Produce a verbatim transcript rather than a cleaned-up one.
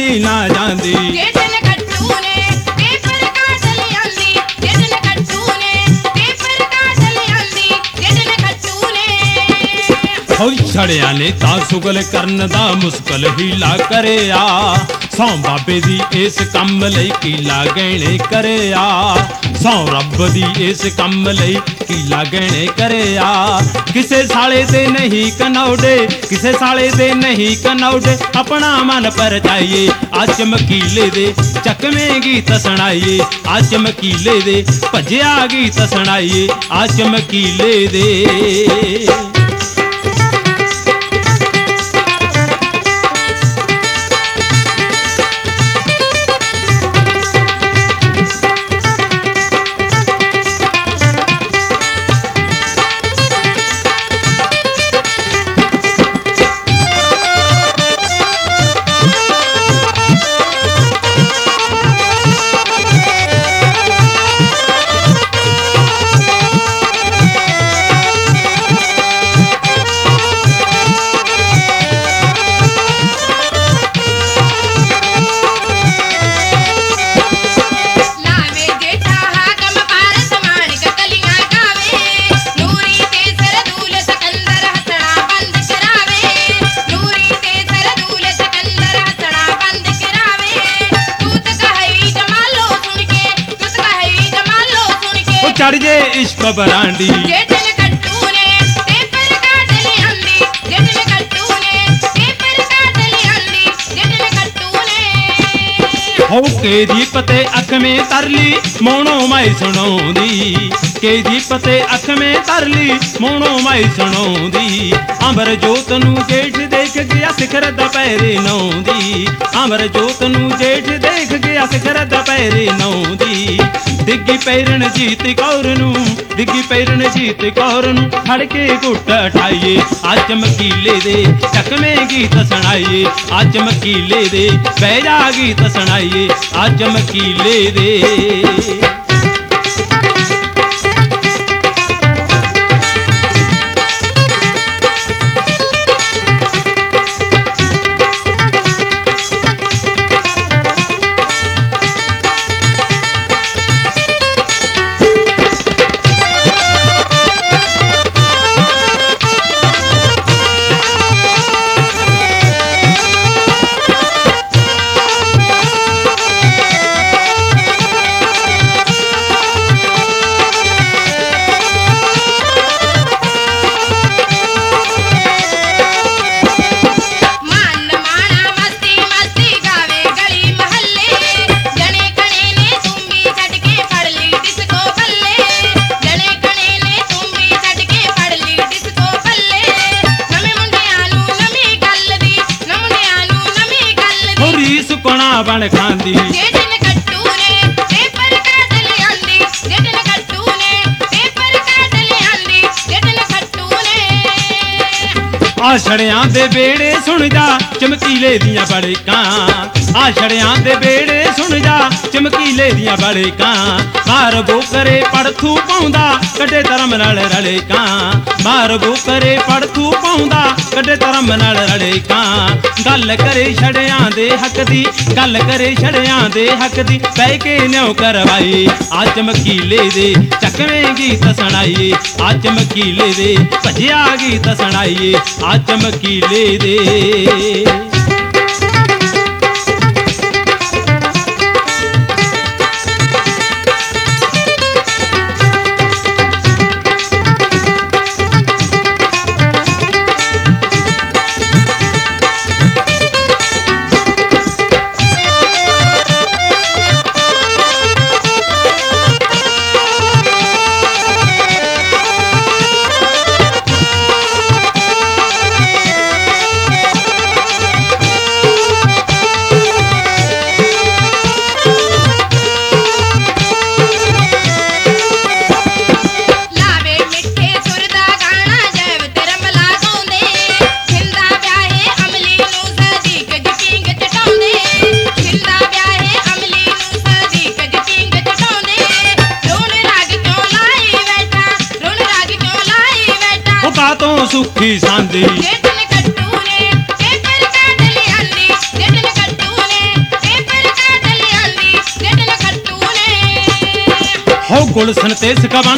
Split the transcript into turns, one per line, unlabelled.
ਕੱਲੀ ਨਾ ਜਾਂਦੀ।
ਜੇਠਨ ਕੱਟੂ ਨੇ ਪੇਪਰ ਕਾਟ ਲਿਆਂਦੀ, ਜੇਠਨ ਕੱਟੂ ਨੇ ਪੇਪਰ ਕਾਟ ਲਿਆਂਦੀ, ਜੇਠਨ ਕੱਟੂ ਨੇ।
ਹੋਈ ਛੜਿਆਂ ਨੇ ਤਾਂ ਸੁਗਲ ਕਰਨ ਦਾ ਮੁਸ਼ਕਲ ਹੀਲਾ ਕਰਿਆ, ਸੌ ਬਾਬੇ ਦੀ ਇਸ ਕੰਮ ਲਈ ਕੀਲਾ ਗਹਿਣੇ ਕਰਿਆ, ਸੌ ਰੱਬ ਦੀ ਇਸ ਕੰਮ ਲਈ ਕੀਲਾ ਗਹਿਣੇ ਕਰਿਆ। ਕਿਸੇ ਸਾਲੇ ਦੇ ਨਹੀਂ ਕਨੌੜੇ, ਕਿਸੇ ਸਾਲੇ ਦੇ ਨਹੀਂ ਕਨੌੜੇ, ਆਪਣਾ ਮਨ ਪਰਚਾਈਏ ਆ ਚਮਕੀਲੇ ਦੇ ਚੱਕਵੇਂ ਗੀਤ ਸੁਣਾਈਏ, ਆ ਚਮਕੀਲੇ ਦੇ ਭੱਜਿਆ ਗੀਤ ਸੁਣਾਈਏ, ਆ ਚਮਕੀਲੇ ਦੇ। ਚੜ ਜੇ ਇਸ਼ਕ ਬਰਾਂਡੀ।
ਜੇਠਨ ਕੱਟੂ ਨੇ ਪੇਪਰ ਕਾਟ ਲਿਆਂਦੀ, ਜੇਠਨ ਕੱਟੂ ਨੇ ਪੇਪਰ ਕਾਟ ਲਿਆਂਦੀ, ਜੇਠਨ ਕੱਟੂ ਨੇ।
ਹੋ ਕੇ ਦੀਪ ਤੇ ਅੱਖ ਮੇ ਤਰਲੀ ਮੋਣੋ ਮਾਈ ਸੁਣਾਉਂਦੀ, ਕੇ ਦੀਪ ਤੇ ਅੱਖ ਮੇ ਤਰਲੀ ਮੋਣੋ ਮਾਈ ਸੁਣਾਉਂਦੀ। ਅੰਬਰ ਜੋਤ ਨੂੰ ਜੇਠ ਦੇਖ ਗਿਆ ਸਿਖਰ ਦੁਪਹਿਰੇ ਨੌਂਦੀ, ਅੰਬਰ ਜੋਤ ਨੂੰ ਜੇਠ ਦੇਖ ਗਿਆ ਸਿਖਰ ਦੁਪਹਿਰੇ ਨੌਂਦੀ। ਡਿੱਗੀ ਪੈਰਨ ਜੀਤ ਕੌਰ ਨੂੰ, ਡਿੱਗੀ ਪੈਰਨ ਜੀਤ ਕੌਰ ਨੂੰ ਫੜ ਕੇ ਘੁੱਟ ਠਾਈਏ, ਆ ਚਮਕੀਲੇ ਦੇ ਚੱਕਵੇਂ ਗੀਤ ਸੁਣਾਈਏ, ਆ ਚਮਕੀਲੇ ਦੇ ਬਹਿ ਜਾ ਗੀਤ ਸੁਣਾਈਏ, ਆ ਚਮਕੀਲੇ ਦੇ। ਬਣ ਖਾਂਦੀ।
ਜੇਠਨ ਕੱਟੂ ਨੇ ਪੇਪਰ ਕਾਟ ਲਿਆਂਦੀ, ਜੇਠਨ ਕੱਟੂ ਨੇ ਪੇਪਰ ਕਾਟ ਲਿਆਂਦੀ, ਜੇਠਨ ਕੱਟੂ ਨੇ।
ਆ ਛੜਿਆਂ ਦੇ ਬੇੜੇ ਸੁਣ ਜਾ ਚਮਕੀਲੇ ਦੀਆਂ ਬੜਕਾਂ, ਆ ਛੜਿਆਂ ਦੇ ਬੇੜੇ ਸੁਣ ਜਾ ਚਮਕੀਲੇ ਦੀਆਂ ਬੜਕਾਂ। ਮਾਰ ਬੋਕਰੇ ਪੜਥੂ ਪਾਉਂਦਾ ਕੱਢੇ ਧਰਮ ਨਾਲ ਰਲੇ ਕਾਂ, ਮਾਰ ਬੋਕਰੇ ਪੜਥੂ ਪਾਉਂਦਾ ਕੱਢੇ ਧਰਮ ਨਾਲ ਰਲੇ ਕਾਂ। ਗੱਲ ਕਰੇ ਛੜਿਆਂ ਦੇ ਹੱਕ ਦੀ, ਗੱਲ ਕਰੇ ਛੜਿਆਂ ਦੇ ਹੱਕ ਦੀ, ਬਹਿ ਕੇ ਨਿਉ ਕਰਵਾਈ, ਆ ਚਮਕੀਲੇ ਦੇ ਚੱਕਵੇਂ ਗੀਤ ਸੁਣਾਈਏ, ਆ ਚਮਕੀਲੇ ਦੇ ਭੱਜਿਆ ਗੀਤ ਸੁਣਾਈਏ, ਆ ਚਮਕੀਲੇ ਦੇ। ਸੁੱਖੀ ਸਾਂਦੀ।
ਜੇਠਨ ਕੱਟੂ ਨੇ ਪੇਪਰ ਕਾਟ ਲਿਆਂਦੀ, ਜੇਠਨ ਕੱਟੂ ਨੇ
ਹੋ ਗੁਲਸ਼ਨ ਤੇ ਸਕਵਨ